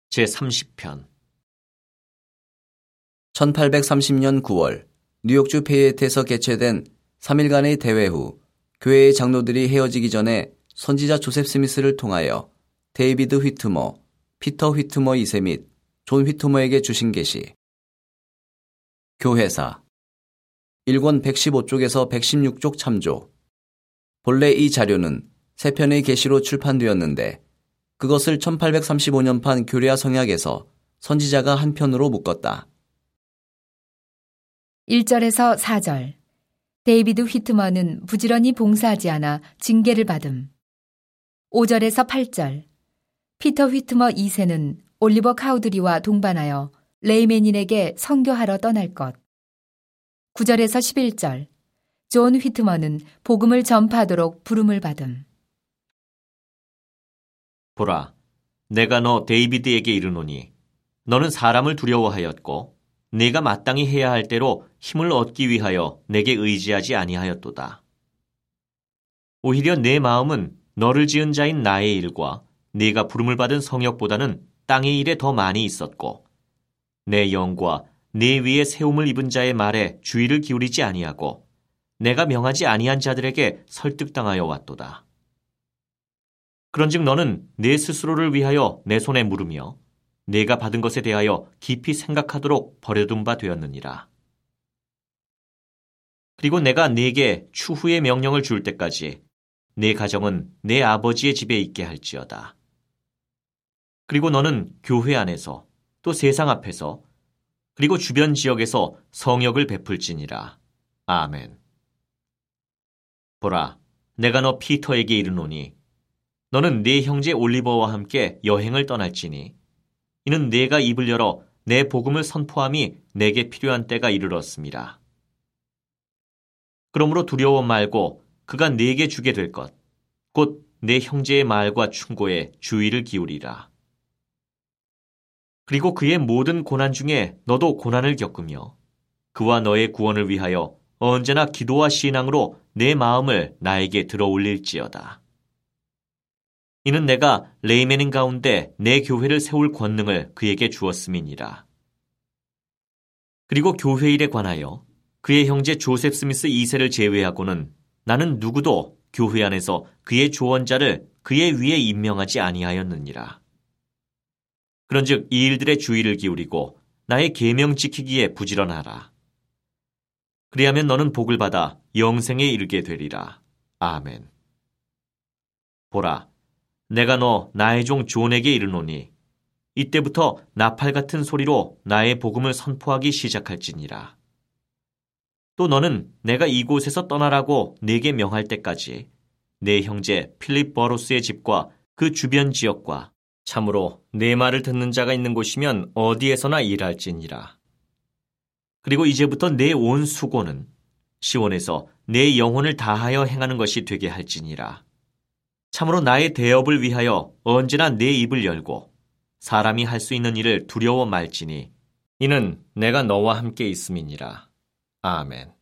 제30편 1830년 9월 뉴욕주 페이에트에서 개최된 3일간의 대회 후 교회의 장로들이 헤어지기 전에 선지자 조셉 스미스를 통하여 데이비드 휘트머, 피터 휘트머 2세 및 존 휘트머에게 주신 계시. 교회사 1권 115쪽에서 116쪽 참조. 본래 이 자료는 3편의 계시로 출판되었는데 그것을 1835년판 교리화 성약에서 선지자가 한 편으로 묶었다. 1절에서 4절. 데이비드 휘트머는 부지런히 봉사하지 않아 징계를 받음. 5절에서 8절. 피터 휘트머 2세는 올리버 카우드리와 동반하여 레이맨인에게 선교하러 떠날 것. 9절에서 11절. 존 휘트머는 복음을 전파하도록 부름을 받음. 보라, 내가 너 데이비드에게 이르노니 너는 사람을 두려워하였고 네가 마땅히 해야 할 대로 힘을 얻기 위하여 내게 의지하지 아니하였도다. 오히려 내 마음은 너를 지은 자인 나의 일과 네가 부름을 받은 성역보다는 땅의 일에 더 많이 있었고 내 영과 네 위에 세움을 입은 자의 말에 주의를 기울이지 아니하고 내가 명하지 아니한 자들에게 설득당하여 왔도다. 그런즉 너는 내 스스로를 위하여 내 손에 물으며 내가 받은 것에 대하여 깊이 생각하도록 버려둔 바 되었느니라. 그리고 내가 네게 추후의 명령을 줄 때까지 네 가정은 내 아버지의 집에 있게 할지어다. 그리고 너는 교회 안에서 또 세상 앞에서 그리고 주변 지역에서 성역을 베풀지니라. 아멘. 보라, 내가 너 피터에게 이르노니 너는 네 형제 올리버와 함께 여행을 떠날지니 이는 네가 입을 열어 내 복음을 선포함이 내게 필요한 때가 이르렀습니다. 그러므로 두려워 말고 그가 네게 주게 될 것, 곧 내 형제의 말과 충고에 주의를 기울이라. 그리고 그의 모든 고난 중에 너도 고난을 겪으며 그와 너의 구원을 위하여 언제나 기도와 신앙으로 내 마음을 나에게 들어 올릴지어다. 이는 내가 레이맨인 가운데 내 교회를 세울 권능을 그에게 주었음이니라. 그리고 교회 일에 관하여 그의 형제 조셉 스미스 2세를 제외하고는 나는 누구도 교회 안에서 그의 조언자를 그의 위에 임명하지 아니하였느니라. 그런즉 이 일들의 주의를 기울이고 나의 계명 지키기에 부지런하라. 그리하면 너는 복을 받아 영생에 이르게 되리라. 아멘. 보라, 내가 너 나의 종 존에게 이르노니 이때부터 나팔 같은 소리로 나의 복음을 선포하기 시작할지니라. 또 너는 내가 이곳에서 떠나라고 네게 명할 때까지 내 형제 필립 버로스의 집과 그 주변 지역과 참으로 내 말을 듣는 자가 있는 곳이면 어디에서나 일할지니라. 그리고 이제부터 내 온 수고는 시온에서 내 영혼을 다하여 행하는 것이 되게 할지니라. 참으로 나의 대업을 위하여 언제나 내 입을 열고 사람이 할 수 있는 일을 두려워 말지니 이는 내가 너와 함께 있음이니라. 아멘.